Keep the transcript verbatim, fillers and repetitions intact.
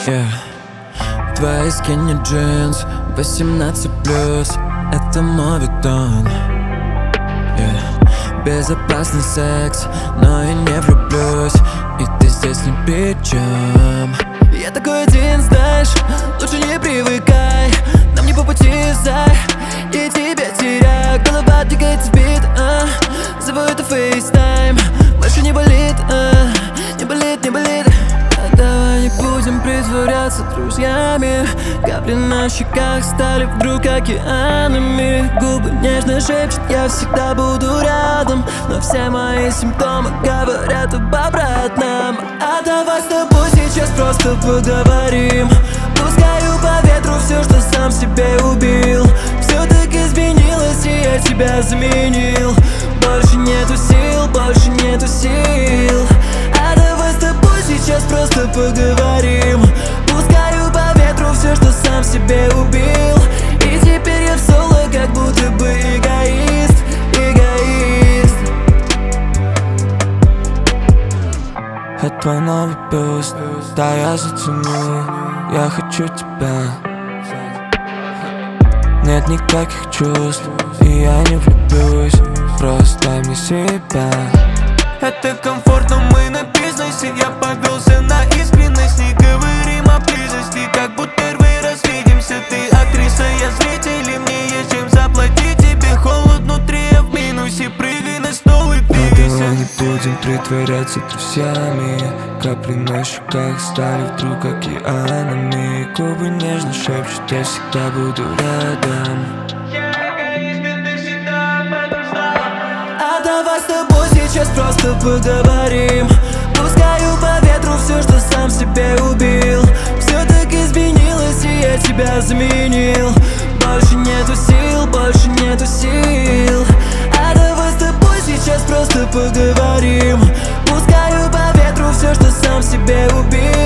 Yeah. Твои скини джинс восемнадцать плюс, это моветон. Yeah. Безопасный секс, но я не влюблюсь, и ты здесь ни при чем. Я такой один, знаешь, лучше не привыкай, нам не по пути, зай, я тебя теряю. Голова двигается в бит, а зову это фейстайм, больше не болит, а не болит, не болит. А давай не будем притворяться друзьями. Капли на щеках стали вдруг океанами. Губы нежно шепчут, я всегда буду рядом, но все мои симптомы говорят об обратном. А давай с тобой сейчас просто поговорим. Пускаю по ветру все, что сам себе убил. Все так изменилось, и я тебя заменил. Больше нету сил, больше нету сил. А давай с тобой сейчас просто поговорим. Пускаю по ветру все, что сам себе убил. И теперь я в соло, как будто бы эгоист, эгоист. Это твой новый бюст, да я заценил, я хочу тебя. Нет никаких чувств, и я не влюблюсь, просто дай мне себя. Это комфортно, мы на бизнесе, я повелся на искренность. Не говорим о близости, как будто первый раз видимся. Ты актриса, я зритель, и мне есть чем заплатить тебе. Холод внутри, я в минусе, прыгай на стол и двигайся. Давай не будем притворяться друзьями. Капли на щеках стали вдруг океанами. Губы нежно шепчут, я всегда буду рядом. Давай с тобой сейчас просто поговорим. Пускаю по ветру все, что сам себе убил. Все так изменилось, и я тебя заменил. Больше нету сил, больше нету сил. А давай с тобой сейчас просто поговорим. Пускаю по ветру все, что сам себе убил.